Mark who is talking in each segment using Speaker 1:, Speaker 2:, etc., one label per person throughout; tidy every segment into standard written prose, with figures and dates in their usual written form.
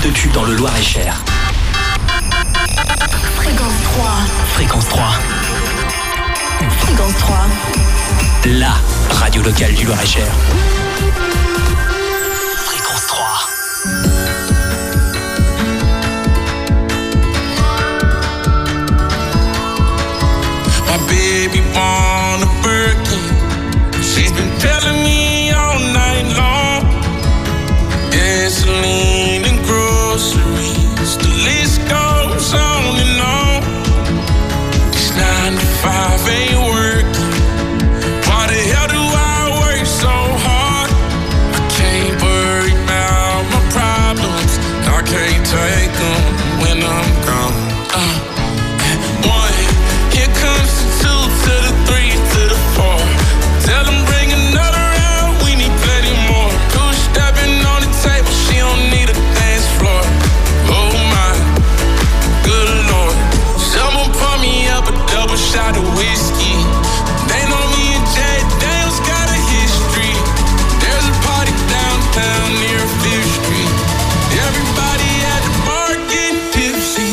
Speaker 1: de tubes dans le Loir-et-Cher.
Speaker 2: Fréquence 3.
Speaker 1: Fréquence 3.
Speaker 2: Fréquence 3.
Speaker 1: La radio locale du Loir-et-Cher. Fréquence 3.
Speaker 3: My baby born a Birkin. She's been telling me all night long. Gasoline and groceries, the list goes on and on. This 9 to 5 ain't working. Why the hell do I work so hard? I can't worry about my problems. I can't take them when I'm gone. One, here comes the 2 to the 3 to the 4. Tell them bring another round, we need plenty more. 2 stepping on the table, she don't need a dance floor. Oh my, good Lord. Someone pour me up a double shot of whiskey. They know me and Jay Daniels got a history. There's a party downtown near 5th Street. Everybody at the bar getting tipsy.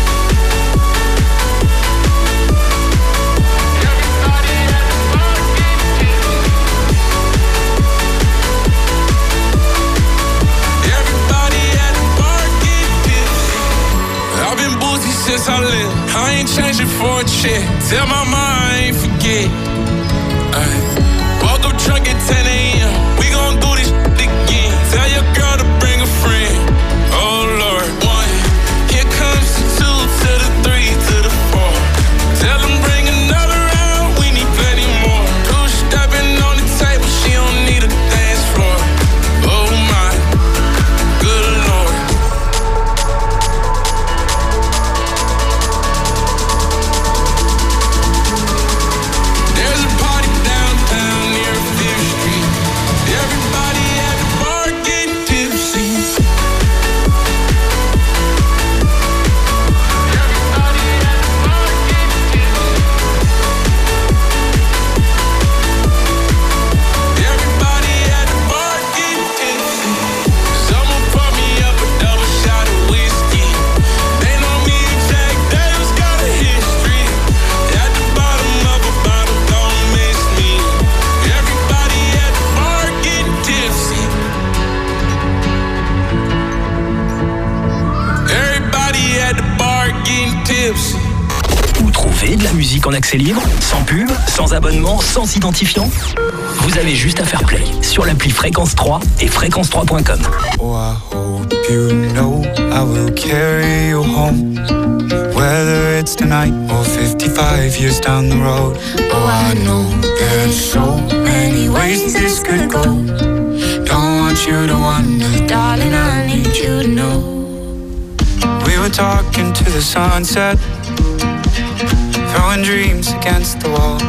Speaker 3: Since I live, I ain't changing for a chick. Tell my mom I ain't forget. Woke up drunk at 10 a.m. We gon' do this again. Tell your girl to bring a friend. Oh Lord, 1. Here comes the 2 to the 3 to the 4. Tell them bring another round. We need plenty more. 2 stepping on the table. She don't need a dance floor. Oh my, good Lord.
Speaker 1: Vous trouvez de la musique en accès libre, sans pub, sans abonnement, sans identifiant? Vous avez juste à faire play sur l'appli Fréquence 3 et fréquence3.com.
Speaker 4: Oh, I hope you know I will carry you home, whether it's tonight or 55 years down the road. Oh, I know there's so many ways this could go. Don't want you to wonder, darling, I need you to know. We were talking to the sunset, throwing dreams against the wall.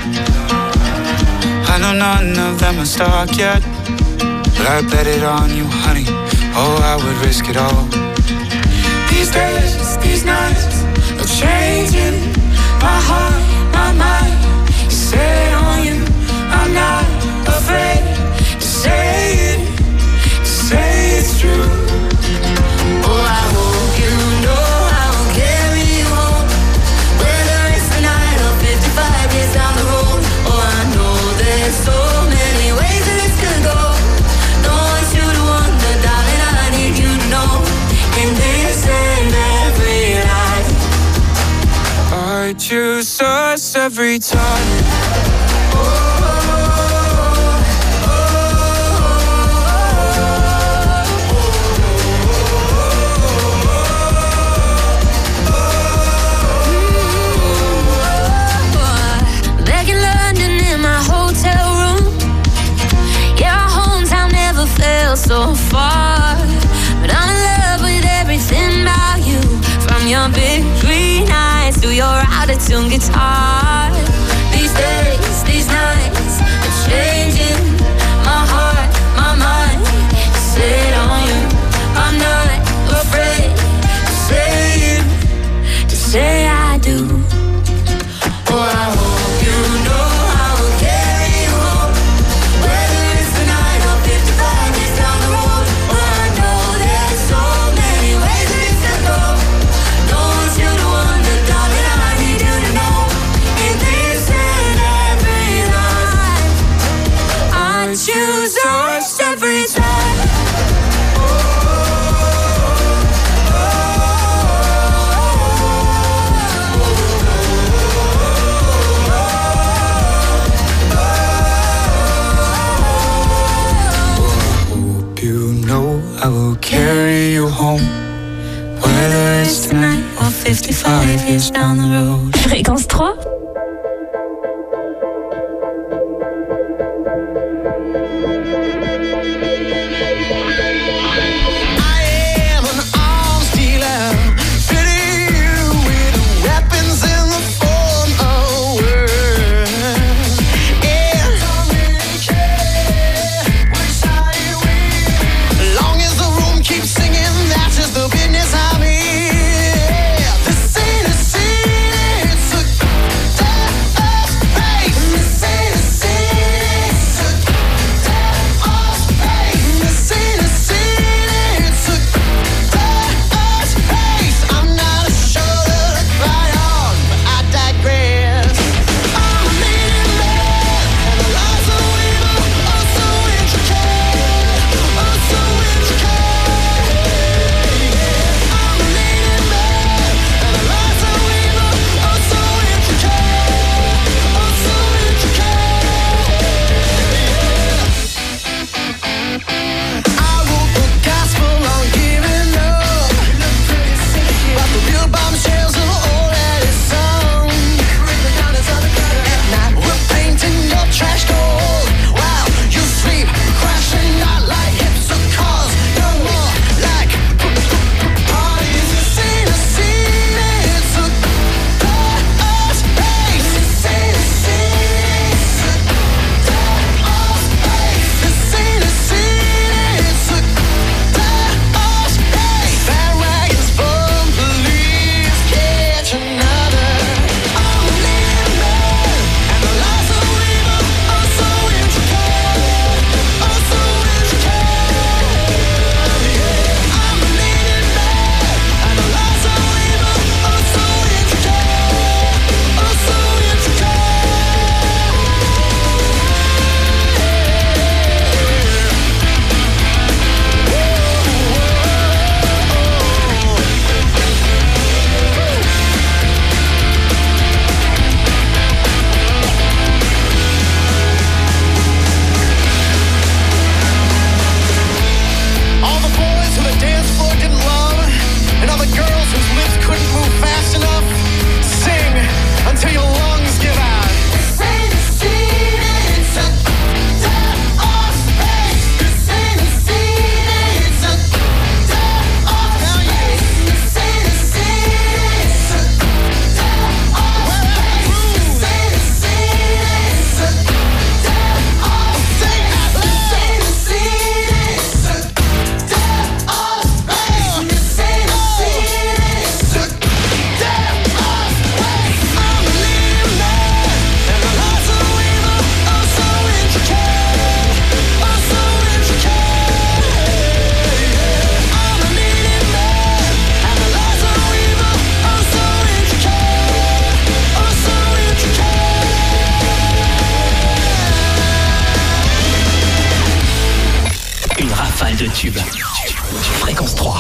Speaker 4: I know none of them are stuck yet, but I bet it on you, honey. Oh, I would risk it all. These days, these nights are changing my heart, my mind. You set it on you, I'm not afraid to say it, to say it's true. Oh, I hope you know I will carry you home, whether it's tonight or 55 years down the road. Oh, I know there's so many ways that this could go. Don't want you to wonder, darling, I need you to know. In this and every life, I choose us every time.
Speaker 5: So far, but I'm in love with everything about you, from your big green eyes to your out-of-tune guitar. These days, these nights are changing my heart, my mind. Set on you, I'm not afraid to say it, to say I do. Oh, I hope you know I will carry you home, whether it's tonight or 55 years down the road. Oh, I know there's so many
Speaker 4: carry you home. Whether it's tonight or 55 years down the road.
Speaker 5: Fréquence 3.
Speaker 1: de tubes. Fréquence 3.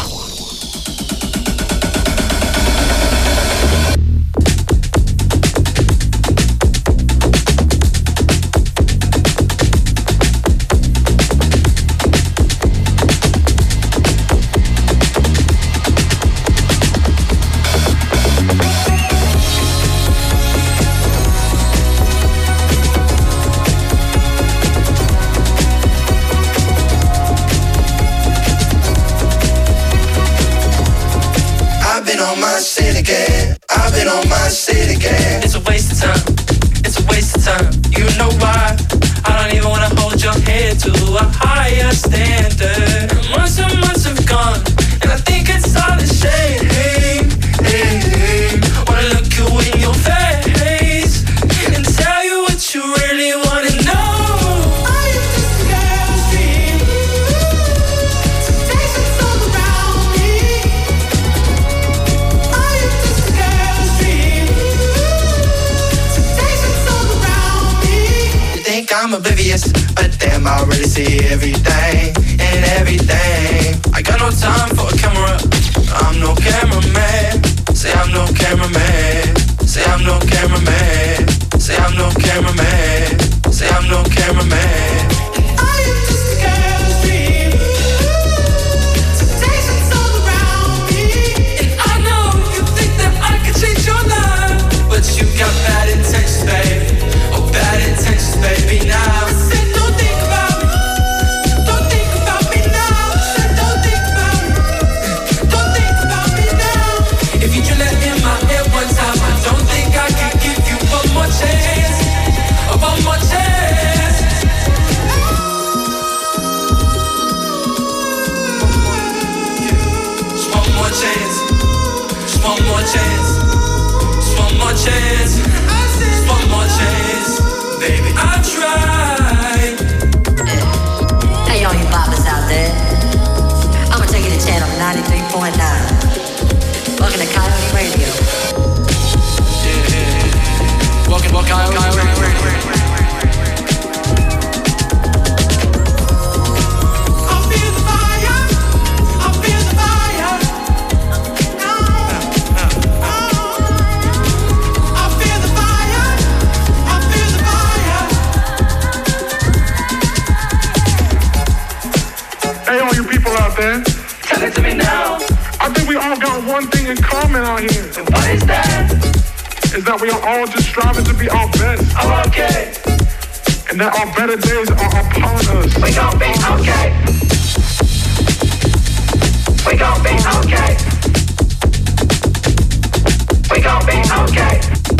Speaker 2: It's a waste of time, it's a waste of time. You know why? I don't even wanna hold your head to a higher standard. And months have gone, and I think it's all a shame. Wanna look you in your face and tell you what you really wanna know. Are you just a girl's dream? Temptations all around me. Are you just a girl's dream? Temptations all around me. You think I'm oblivious, but damn, I really see everything and everything. I got no time for a camera. I'm no cameraman. Say I'm no cameraman. Say I'm no cameraman. Say I'm no cameraman. Say I'm no cameraman. I am just a girl's dream. Temptations more chance. Just one more chance. Just one more chance. Baby, I tried.
Speaker 6: Hey, all you boppers out there. I'ma take you to channel 93.9. Welcome to Coyote Radio.
Speaker 2: Yeah. Welcome to Coyote Radio.
Speaker 7: Hey, all you people out there.
Speaker 2: Tell it to me now.
Speaker 7: I think we all got one thing in common out here.
Speaker 2: And what is that?
Speaker 7: Is that we are all just striving to be our best.
Speaker 2: I'm okay.
Speaker 7: And that our better days are upon us.
Speaker 2: We gon' be okay. We gon' be okay. We gon' be okay.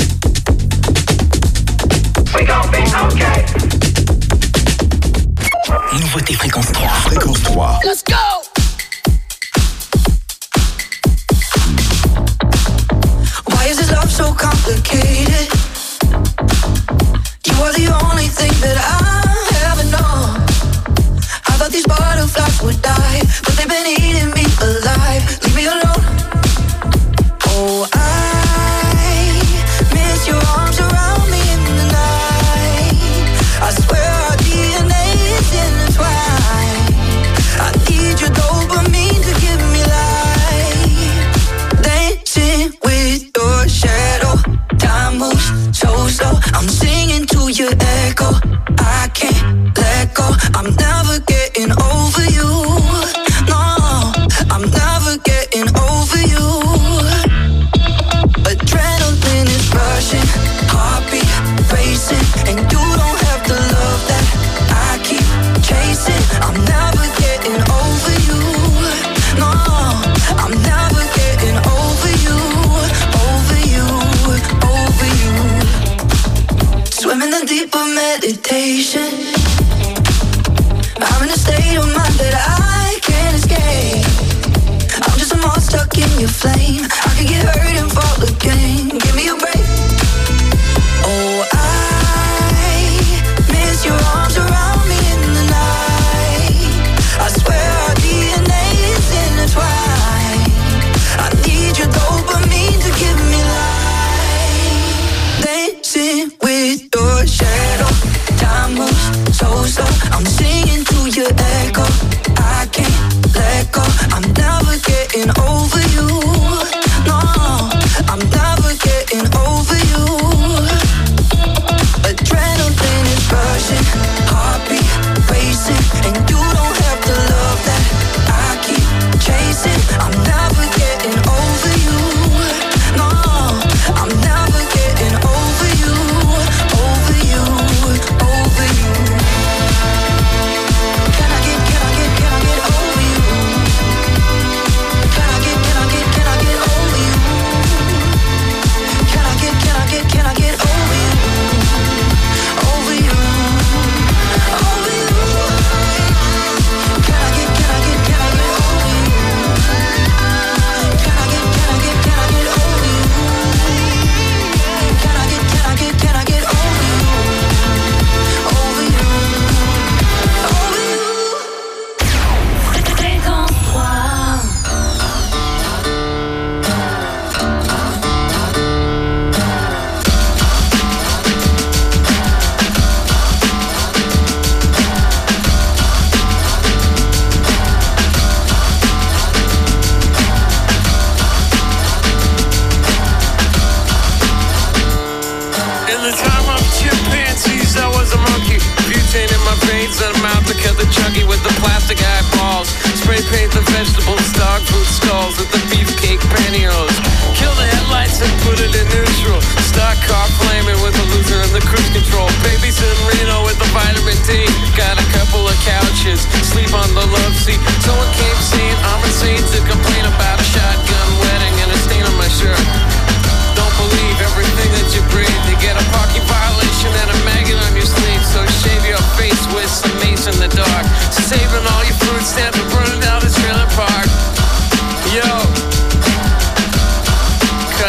Speaker 2: We gon' be okay.
Speaker 1: Nouveauté Fréquence 3.
Speaker 8: Fréquence 3.
Speaker 2: Let's go!
Speaker 9: Why is this love so complicated? You are the only thing that I ever known. I thought these butterflies would die, but they've been eating me alive. Leave me alone. Oh, I miss your arms around me in the night. I swear our DNA is intertwined. I need your dopamine to give me life. Dancing with your shadow. Time moves so slow. I'm singing to your echo. I can't let go. I'm never getting over you. No, I'm never getting over you. Adrenaline is rushing, heartbeat racing, and you don't have the love that I keep chasing. I'm never getting over you. No, I'm never getting over you, over you, over you. Swim in the deep of meditation. I'm in a state of mind that I can't escape. I'm just a moth stuck in your flame. I could get hurt and fall again. Give me a break. Oh, I miss your arms around me in the night. I swear our DNA is intertwined. I need your dopamine to give me life. Dancing with your shadow. Time moves so slow. I'm singing to your echo. I can't let go. I'm never getting over you. No, I'm never getting over you. Adrenaline is rushing, heartbeat racing, and you don't have the love that I keep chasing. I'm never getting over you. No, I'm never getting over you, over you, over you. Can I get over you? Can I get over you? Can I get over you? Over you, over you. Can I get over you? Can I get over you? Can I get over you? Can I get over you? Over you, over you.
Speaker 5: Fréquence 3.
Speaker 3: In the time of chimpanzees, I was a monkey. Butane in my veins and a mouth to cut the chunky with the plastic eyeballs. Spray paint the vegetables, dog food skulls with the beefcake pantyhose. Kill the headlights and put it in neutral. Stock car flaming with the loser and the cruise control. Babies in Reno with the vitamin D. Got a couple of couches, sleep on the love seat. Someone came saying I'm insane to complain about a shotgun wedding and a stain on my shirt. Don't believe everything that you breathe. You get a parking violation and a maggot on your sleeve. So shave your face with some mace in the dark. Saving all your food stamps and burning down the trailer park. Yo,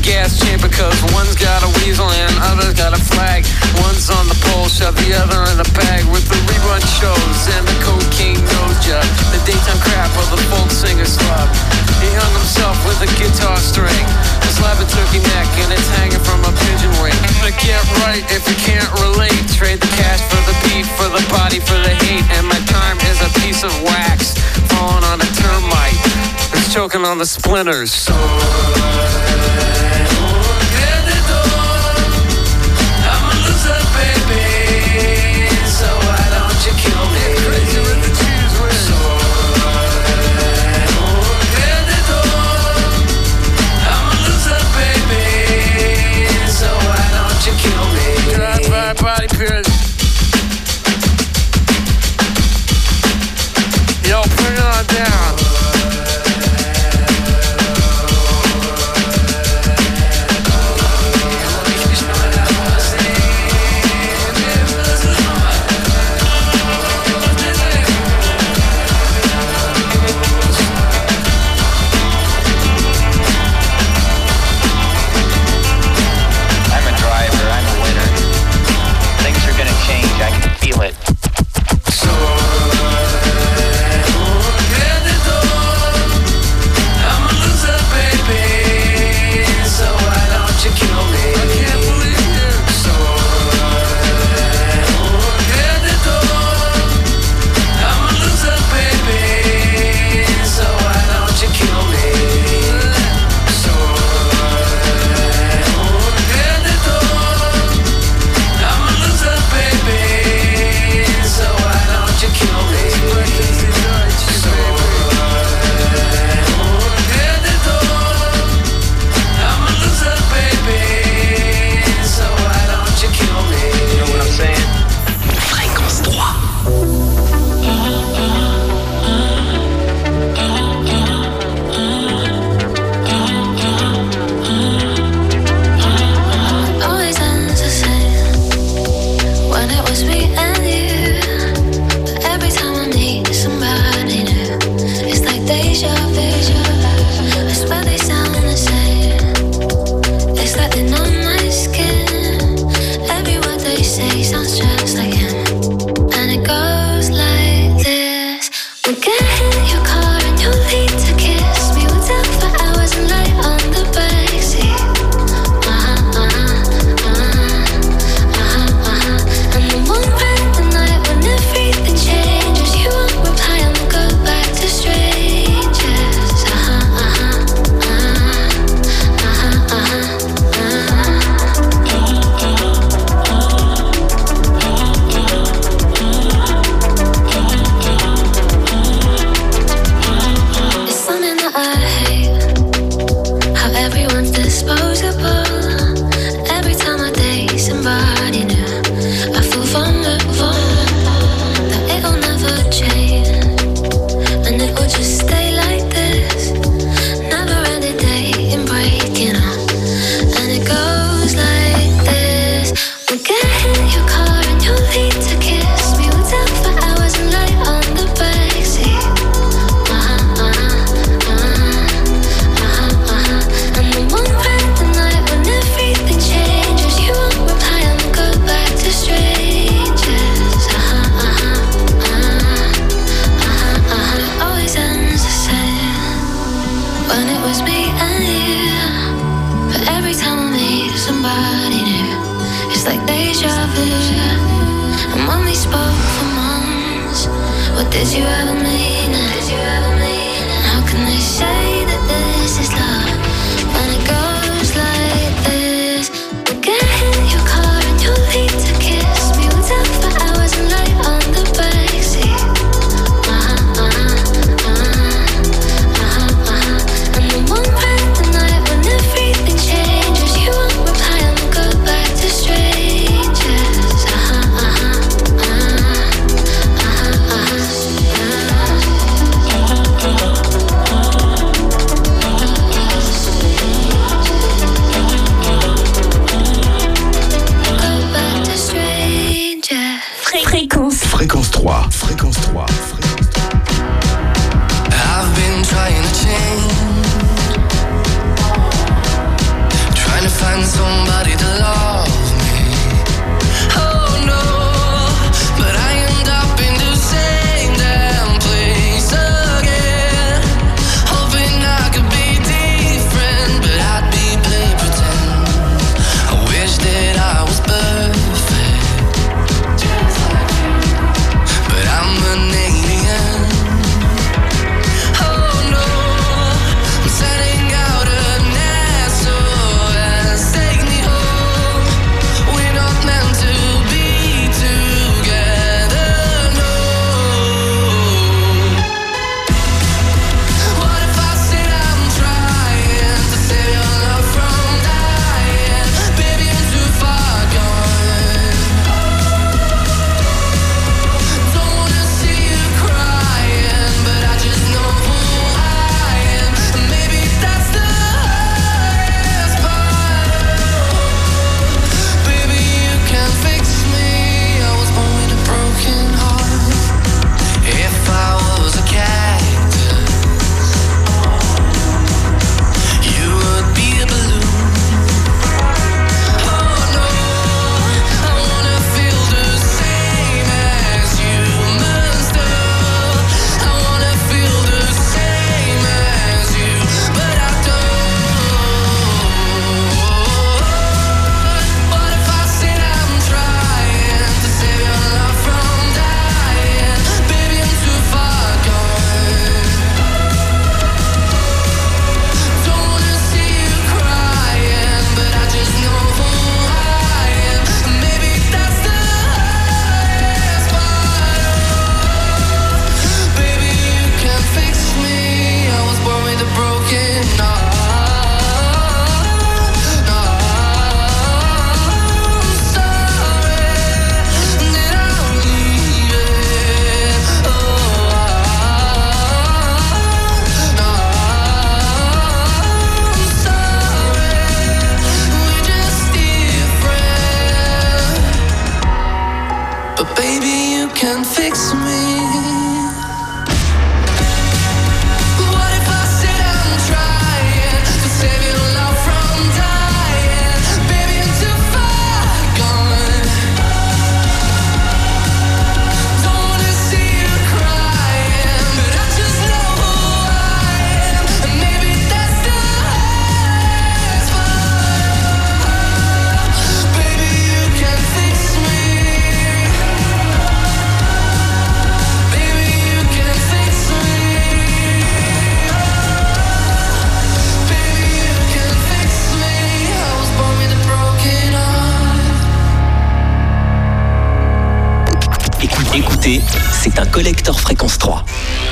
Speaker 8: gas chamber, cause one's got a weasel and other's got a flag. One's on the pole, shove the other in the bag. With the rerun shows and the cocaine nose job, the daytime crap of the folk singer's club. He hung himself with a guitar string, a slab of turkey neck, and it's hanging from a pigeon wing. To get right if you can't relate, trade the cash for the beat, for the body, for the hate. And my time is a piece of wax falling on a termite. It's choking on the splinters. Body period. Yo, bring it on down.
Speaker 10: I can feel it.
Speaker 1: Fréquence 3. Fréquence 3.
Speaker 2: I've been trying to change, can fix me.
Speaker 1: Écoutez, c'est un collector Fréquence 3.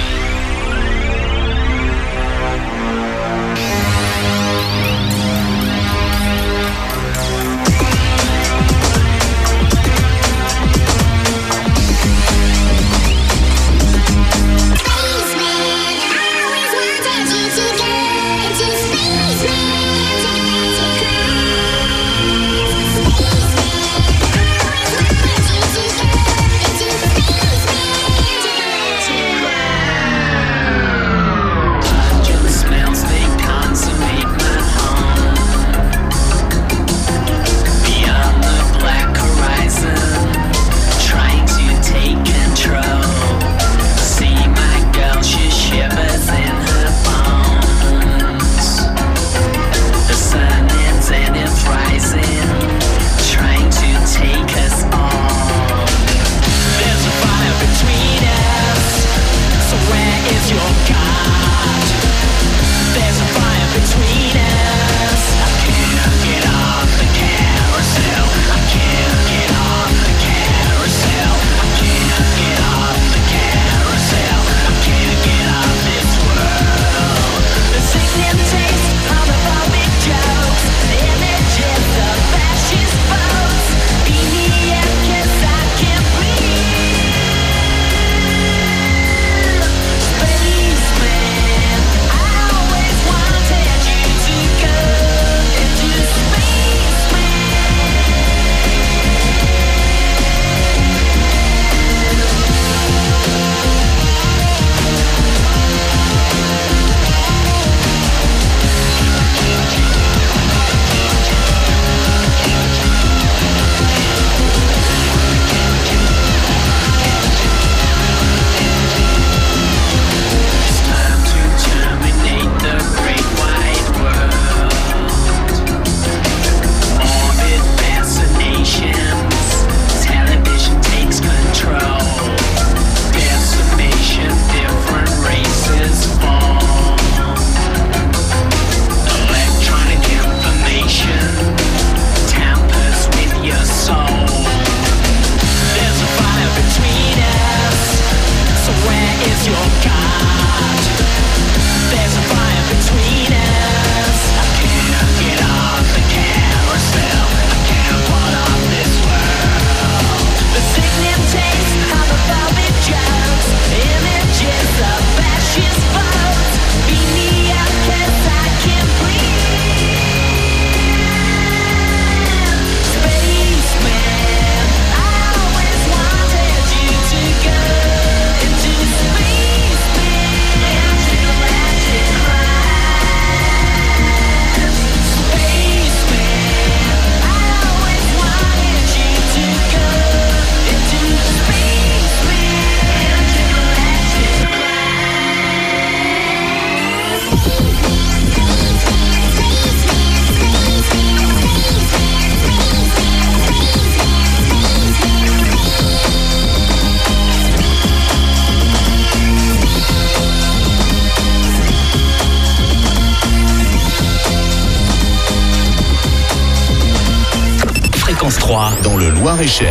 Speaker 1: Fréquence 3
Speaker 11: dans le Loir-et-Cher.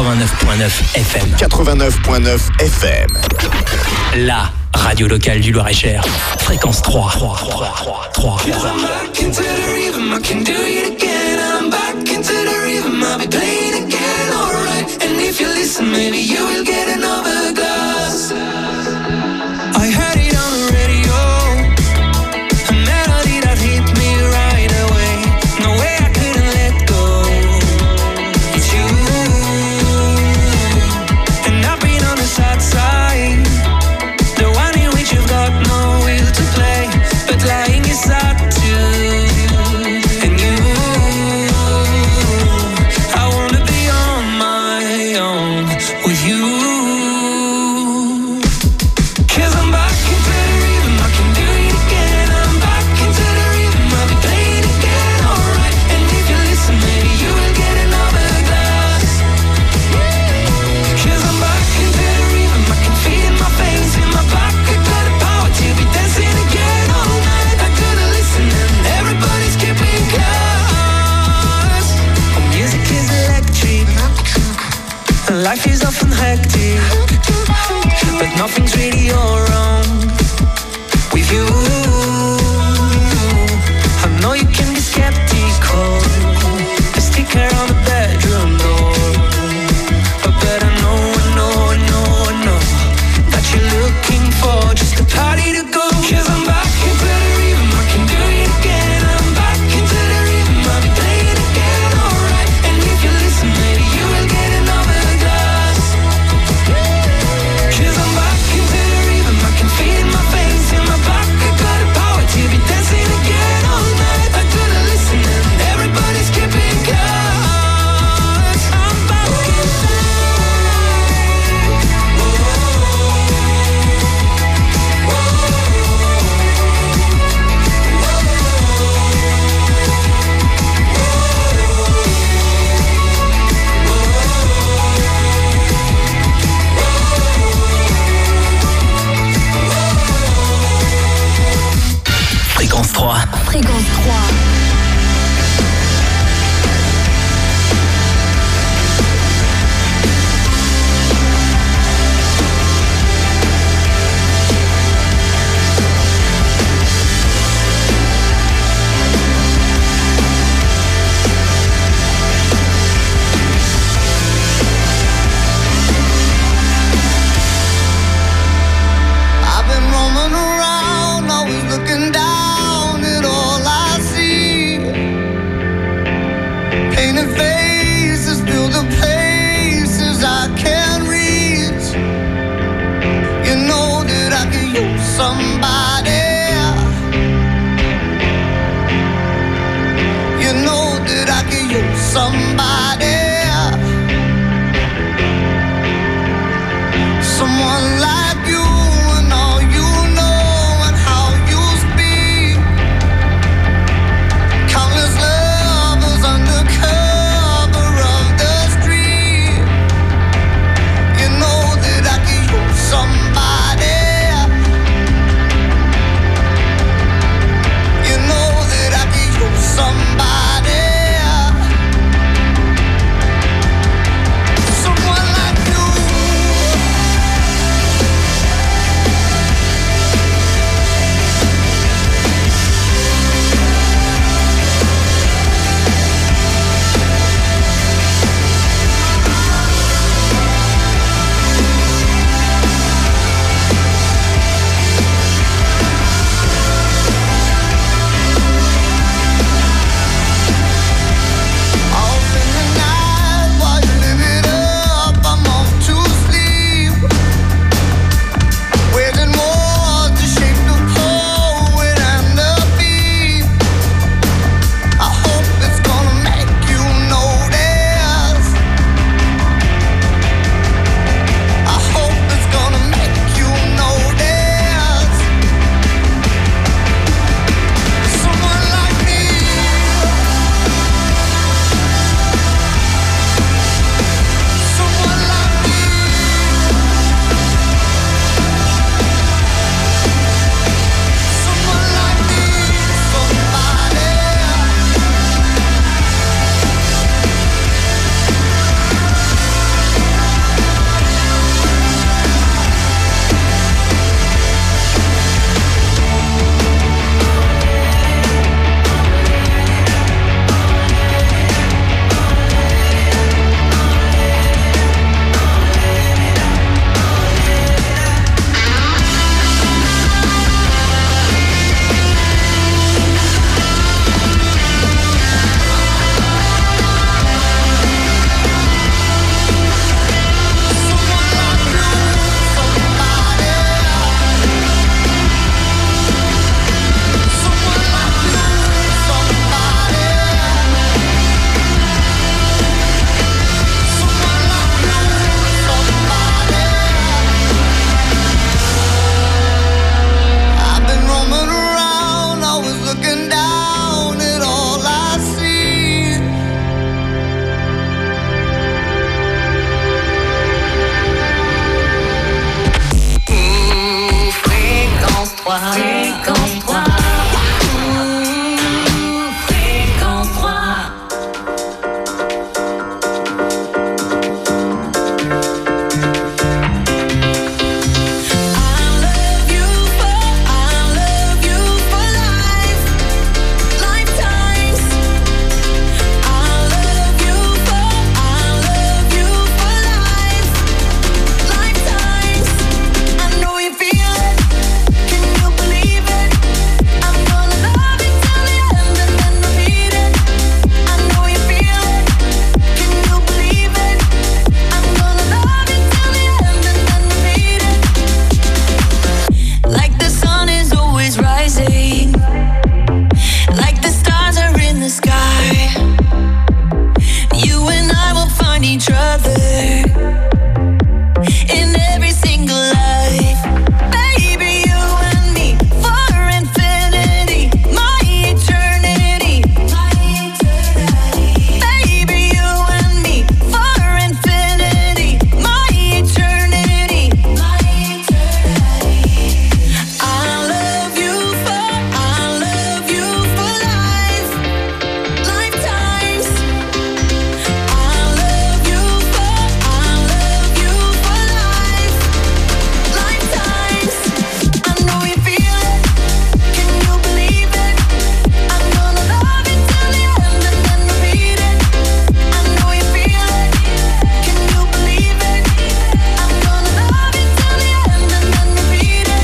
Speaker 1: 89.9 FM.
Speaker 11: 89.9 FM.
Speaker 1: La radio locale du Loir-et-Cher. Fréquence 3. 3.
Speaker 2: I heard it on the radio, a melody that hit me right away. No way I couldn't let go. It's you, and I've been
Speaker 12: Life is often hectic, but nothing's really all wrong with you. I know you can be skeptical, a sticker on the bedroom door, but I know that you're looking for just a party to go. 'Cause I'm back into the rhythm, I can do it again. I'm back into the rhythm, I'll be playing again, alright. And if you listen, maybe you will get another glass. 'Cause I'm back into the rhythm, I can feel it in my face, in my back. I got the power to be dancing again all night. I gotta listen and everybody's keeping class. I'm back inside.
Speaker 1: Fréquence 3.
Speaker 13: Fréquence 3.
Speaker 14: I've been roaming around, always looking down at all I see. Painted faces fill the places I can't reach. You know that I could use somebody. You know that I could use somebody. Someone like you and all you know and how you speak. Countless lovers under cover of the street. You know that I could use somebody. You know that I could use somebody.
Speaker 13: You and I will find each other in every single life. Baby, you and me for infinity, my eternity. Baby, you and me for infinity, my eternity. I love you for life, lifetimes. I love you for life, lifetimes. I know you feel it, can you believe it? I'm gonna love you till the end and then repeat it. I know you feel it, can you believe it? I'm gonna love you till the end and then repeat it.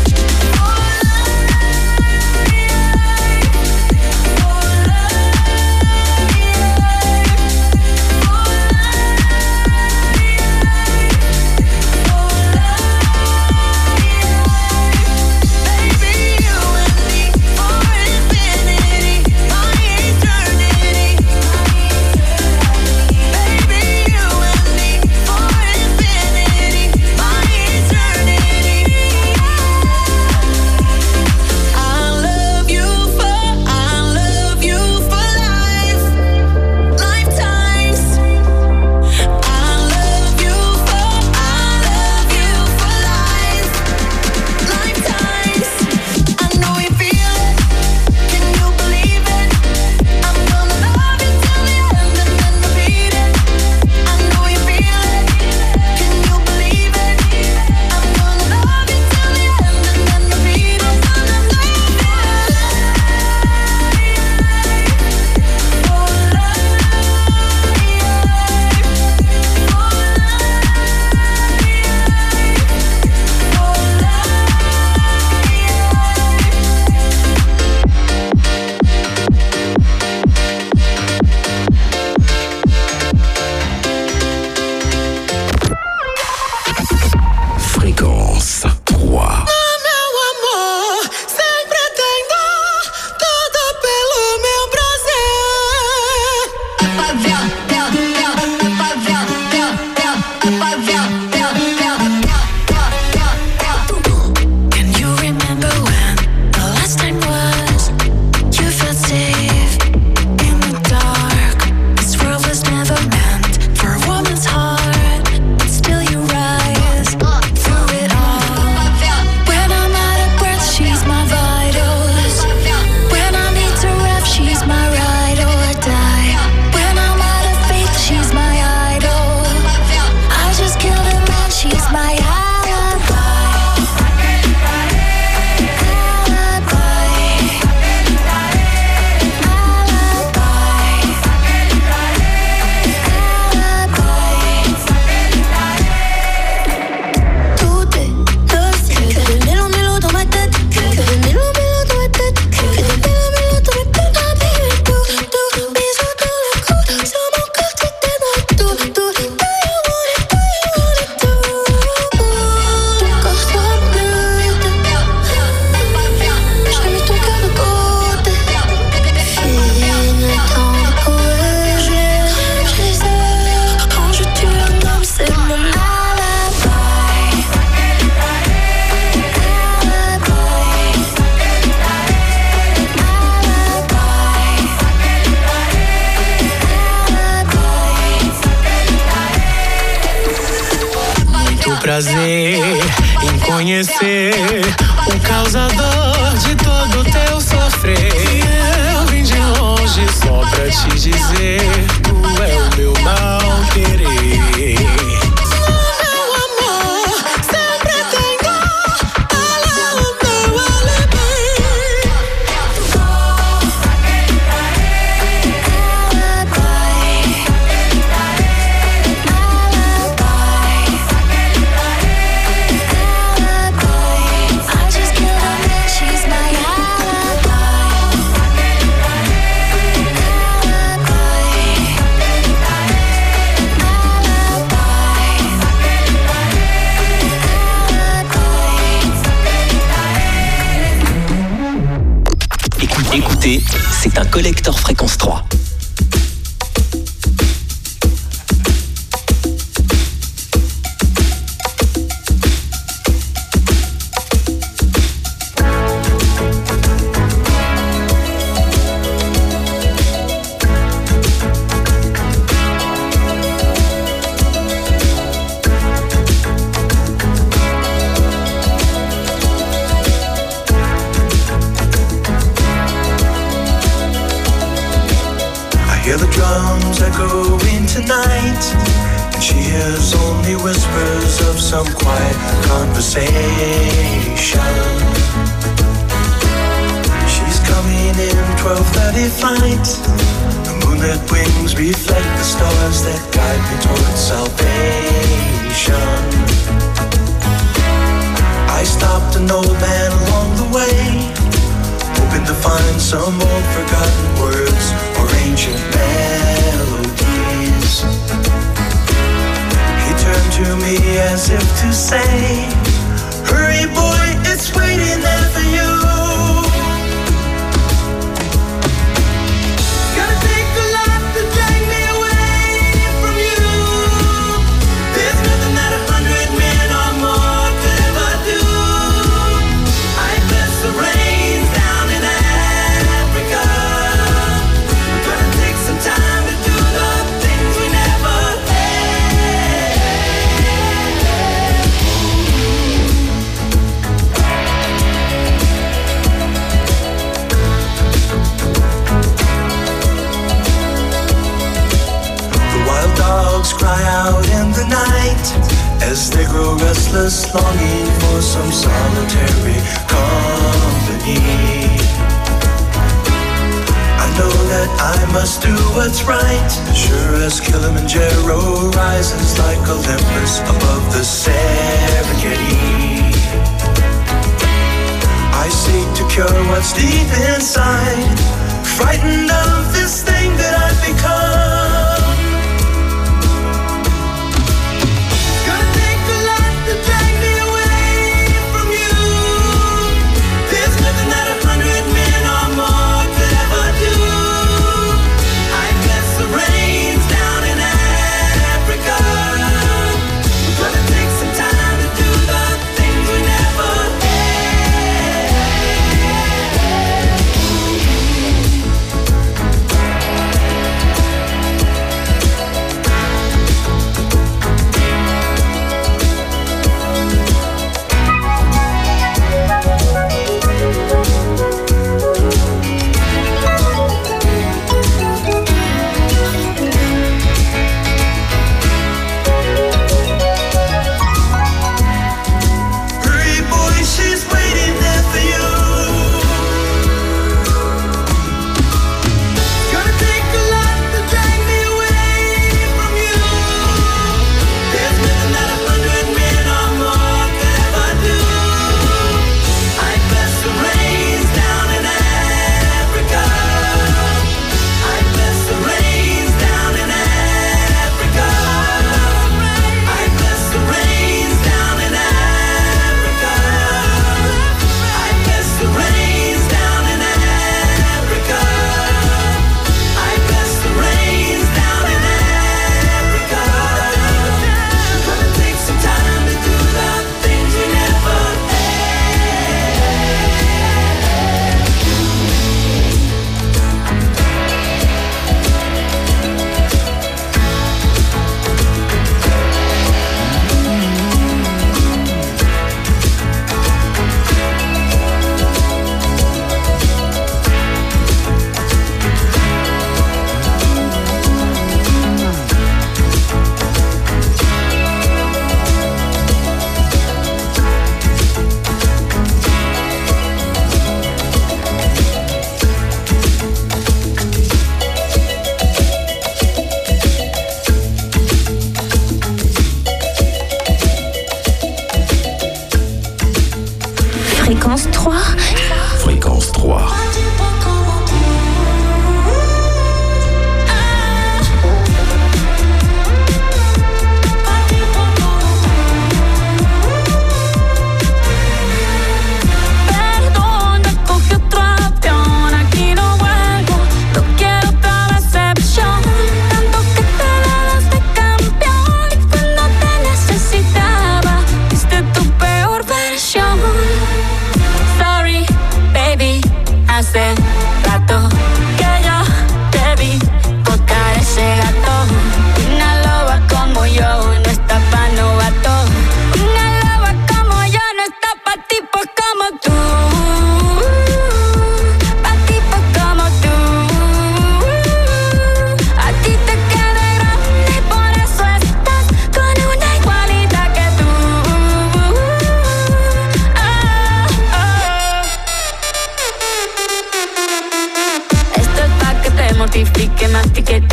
Speaker 1: Fréquence 3.
Speaker 13: Meu amor, sempre tenho tudo pelo meu prazer. Can you remember when the last time was? You felt safe in the dark. This world was never meant for a woman's heart, but still you rise through it all. When I'm out of breath, she's my vitals. When I need to rest, she's my ride or die. When I'm out of faith, she's my idol. I just killed a man, she's my alibi. Tout est nocif. Que des mélos dans ma tête. Que des mélos dans ma tête. Que des mélos dans ma tête. Ah baby, tout, bisous dans le cou. Sur mon corps, tu t'aimeras tout. Do you want it, tout. Ton corps sera bleu. J'ai mis ton cœur de côté. Fini tant de courir. Je les heures. Quand je tue un homme, c'est mon alibi.
Speaker 15: Muito prazer em conhecer o causador de todo teu sofrer. Eu vim de longe só pra te dizer, tu é o meu mal querer.
Speaker 13: Meu amor, sempre tenho ela o meu alibi. I just killed a man, she's my
Speaker 1: Écoutez, c'est un collector Fréquence 3.
Speaker 16: Hear the drums echoing tonight, and she hears only whispers of some quiet conversation. She's coming in 12:30 flight. The moonlit wings reflect the stars that guide me towards salvation. I stopped an old man along the way, hoping to find some old forgotten words or ancient melodies. He turned to me as if to say, hurry boy, it's waiting there for you. Gotta take a lot to drag me away from you. There's nothing that 100 men or more could ever do. I bless the rains down in Africa. We're gonna take some time to do the things we never had. The wild dogs cry out in the night as they grow restless, longing for some solitary company. I know that I must do what's right, sure as Kilimanjaro rises like Olympus above the Serengeti. I seek to cure what's deep inside, frightened of this thing that I've become. Gonna take a lot to drag me away from you. There's nothing that 100 men or more could ever do. I bless the rains down in Africa. We're gonna take some time to do the things we never had.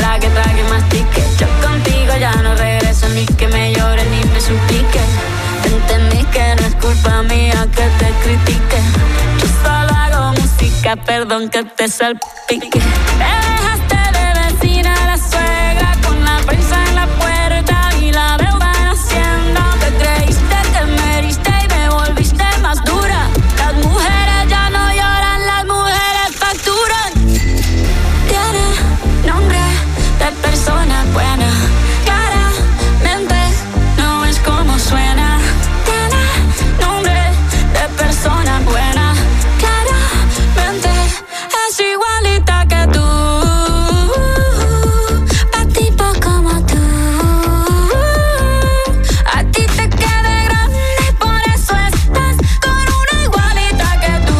Speaker 5: trague, mastique. Yo contigo ya no regreso, ni que me llore ni me suplique. Entendí que no es culpa mía que te critique. Yo solo hago música, perdón que te salpique. Te dejaste de vecina a la suegra, con la prensa en la puerta y la deuda en Hacienda. Te creíste que me heriste y me volviste más dura. Las mujeres ya no lloran, las mujeres facturan. Tiene nombre de persona buena, claramente no es como suena. Tiene nombre de persona buena, claramente es igualita que tú. Pa' tipo como tú, a ti te queda grande y por eso estás con una igualita que tú.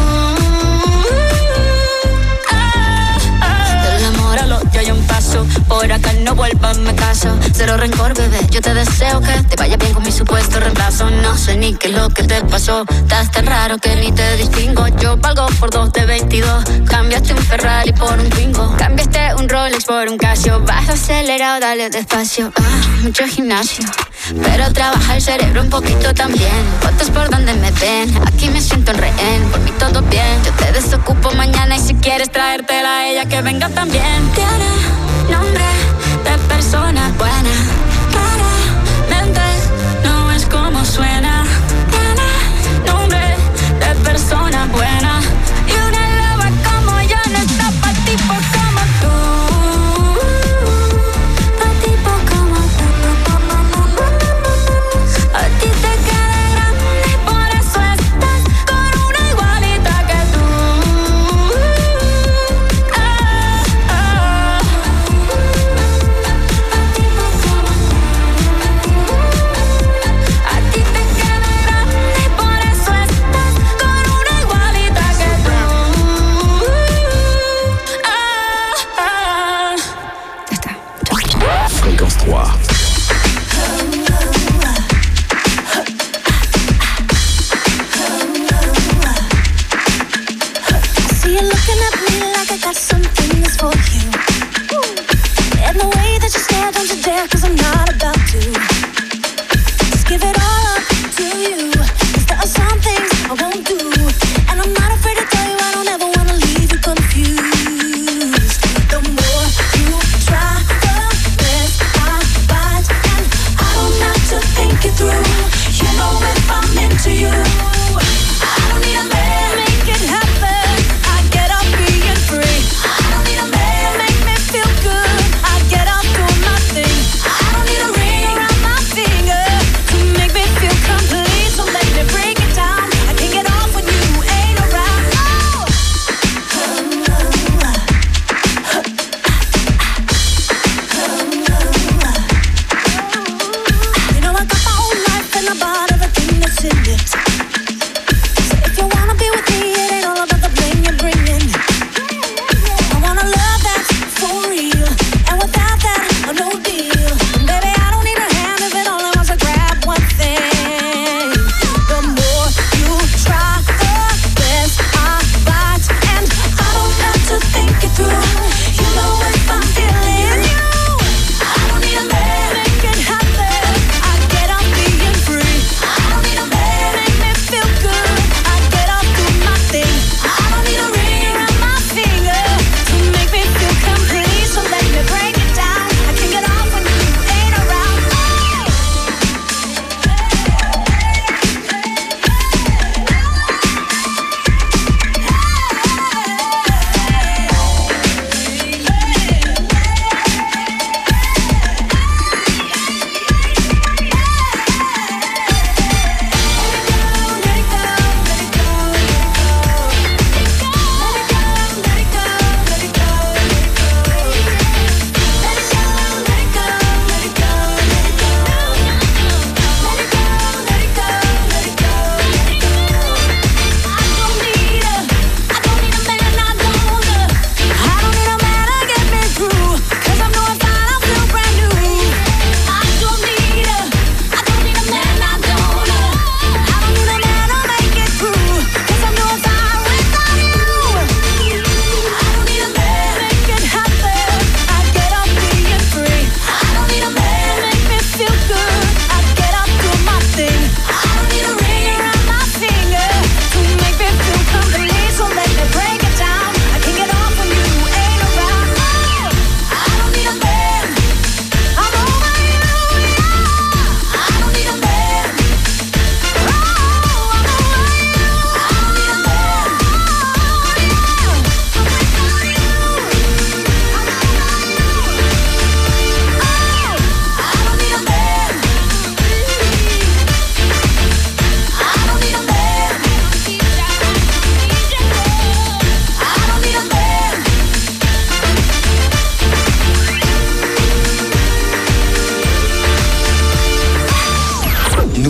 Speaker 5: Del amor al odio hay un paso, por acá no vuelvas, me caso. Cero rencor, bebé, yo te deseo que te vaya bien con mi supuesto reemplazo. No sé ni qué es lo que te pasó, estás tan raro que ni te distingo. Yo valgo por 2 de 22, cambiaste un Ferrari por un Twingo. Cambiaste un Rolex por un Casio, vas acelerado, dale despacio. Mucho gimnasio, pero trabaja el cerebro un poquito también. Fotos por donde me ven, aquí me siento en rehén. Por mí todo bien, yo te desocupo mañana y si quieres traértela a ella que venga también. Tiene nombre de persona buena, claramente no es como suena. Tiene nombre de persona buena y una loba como yo no está pa' tipo como tú. Pa' tipo como tú. A ti te queda grande y por eso estás con una igualita que tú. A ti te queda grande y por eso estás con una igualita que tú.
Speaker 1: Fréquence 3.
Speaker 13: See you looking at me like I got something that's for you. And the way that you stare, don't you dare, 'cause I'm not about to. Just give it all up to you, 'cause there are some things I won't do. And I'm not afraid to tell you I don't ever wanna leave you confused. The more you try, the less I bite. And I don't have to think it through. You know if I'm into you, I don't need a man to make it happen. I get up being free. I don't need a man to make me feel good. I get up doing my thing. I don't need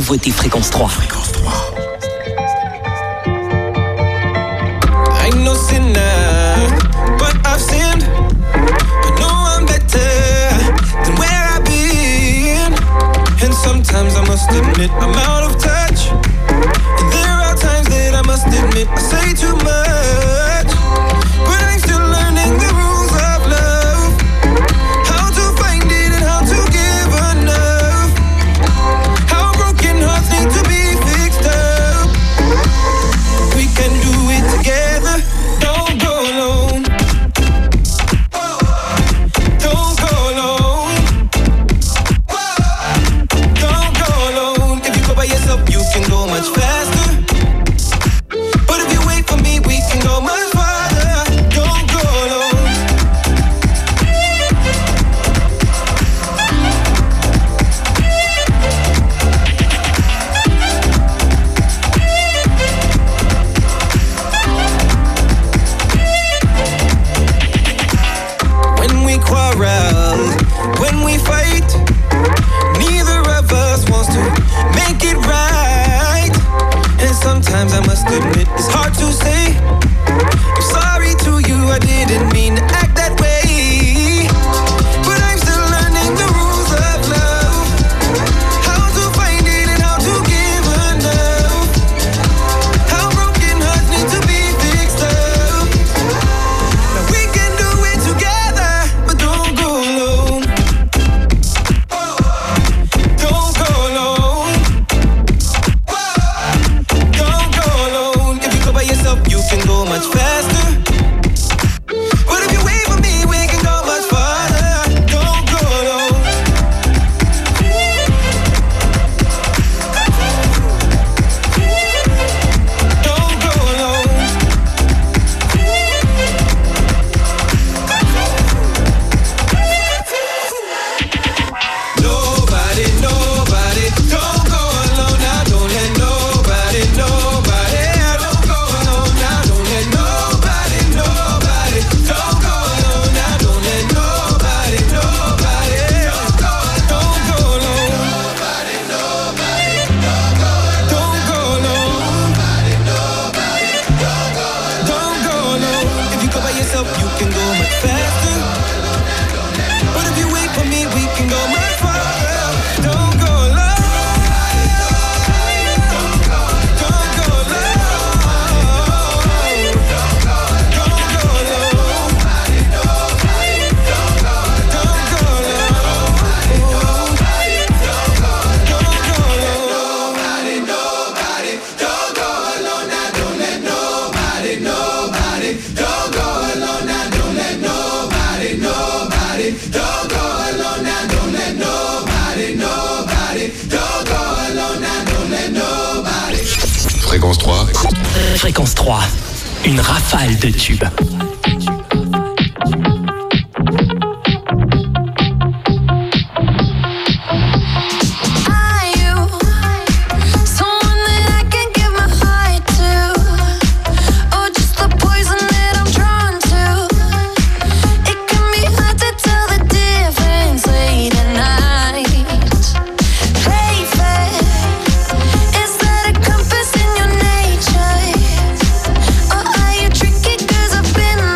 Speaker 1: nouveauté Fréquence 3.
Speaker 12: I ain't no sinner, but I've sinned. I know I'm better than where I've been. And sometimes I must admit I'm out of touch. And there are times that I must admit I say too much. But I'm still learning the rules of love. How to find it and how to give enough. How broken hearts need to be fixed up. We can do it together. Don't go alone. Don't go alone. Don't go alone. If you go by yourself, you can go much faster. But if you wait for me, we can go much farther. Don't go alone. When we quarrel, when we fight, neither of us wants to make it right. And sometimes I must admit it's hard to say I'm sorry to you, I didn't mean to act that way. But I'm still learning the rules of love. How to find it and how to give enough. How broken hearts need to be fixed up. Now we can do it together, but don't go alone. Don't go alone. Don't go alone. If you go by yourself, you can go much faster. But if you wait for me, we can go much farther. Don't go alone. Don't go alone. Nobody, nobody, don't go alone now. Don't let nobody, nobody. Don't go alone now. Don't let nobody, nobody. Don't go alone now. Don't let nobody, nobody. Don't go alone. Nobody, nobody. Don't go alone. Don't go alone. If you go by yourself, you can go much faster. But if you wait for me, we can go much farther. Don't go alone. Don't go alone. Don't go alone. Don't go alone.
Speaker 11: Fréquence 3.
Speaker 1: Fréquence 3, une rafale de tubes.
Speaker 13: Are you someone that I can give my heart to, or just the poison that I'm drawn to? It can be hard to tell the difference late at night. Play fair, is that a compass in your nature, or are you tricky? 'Cause I've been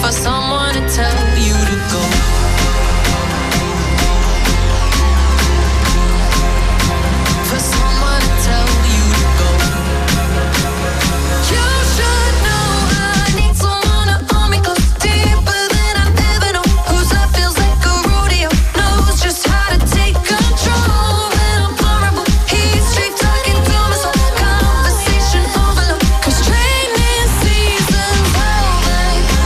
Speaker 5: for someone to tell you to go. For someone to tell you to go. You should know I need someone to hold me close, deeper than I've ever known. Whose love feels like a rodeo, knows just how to take control. When I'm vulnerable, he's straight talking to my soul. Conversation overload, 'cause training season's over.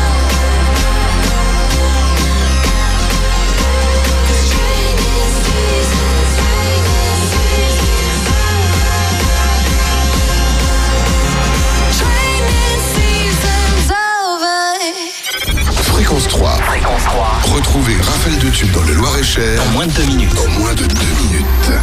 Speaker 5: 'Cause training season's over.
Speaker 11: Fréquence 3. Retrouvez Raphaël de Tube dans le Loir-et-Cher
Speaker 1: En moins de 2 minutes.
Speaker 11: en moins de 2 minutes.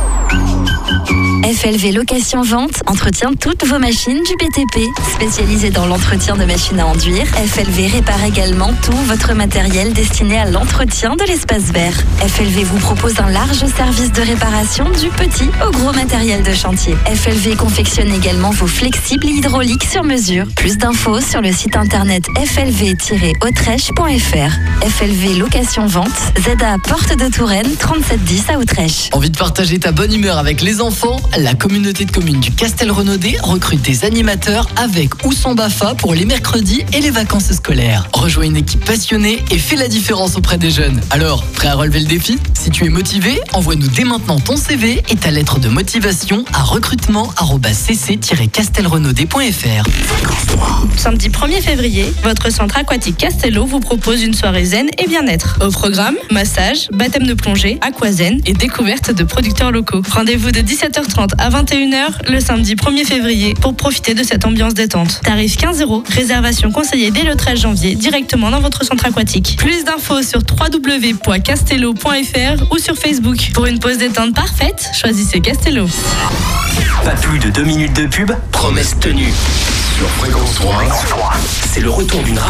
Speaker 17: FLV Location Vente entretient toutes vos machines du BTP. Spécialisé dans l'entretien de machines à enduire, FLV répare également tout votre matériel destiné à l'entretien de l'espace vert. FLV vous propose un large service de réparation du petit au gros matériel de chantier. FLV confectionne également vos flexibles hydrauliques sur mesure. Plus d'infos sur le site internet flv-autrèche.fr. FLV Location Vente, ZA Porte de Touraine, 3710 à Autrèche.
Speaker 18: Envie de partager ta bonne humeur avec les enfants? La communauté de communes du Castel-Renaudet recrute des animateurs avec ou sans BAFA pour les mercredis et les vacances scolaires. Rejoins une équipe passionnée et fais la différence auprès des jeunes. Alors, prêt à relever le défi? Si tu es motivé, envoie-nous dès maintenant ton CV et ta lettre de motivation à recrutement@cc-castelrenaudet.fr.
Speaker 19: Samedi 1er février, votre centre aquatique Castello vous propose une soirée zen et bien-être. Au programme, massage, baptême de plongée, aquazen et découverte de producteurs locaux. Rendez-vous de 17h30 à 21h le samedi 1er février pour profiter de cette ambiance détente. Tarif 15 €, réservation conseillée dès le 13 janvier directement dans votre centre aquatique. Plus d'infos sur www.castello.fr ou sur Facebook. Pour une pause détente parfaite, choisissez Castello.
Speaker 1: Pas plus de 2 minutes de pub, promesse tenue.
Speaker 11: Sur Fréquence 3.
Speaker 1: C'est le retour d'une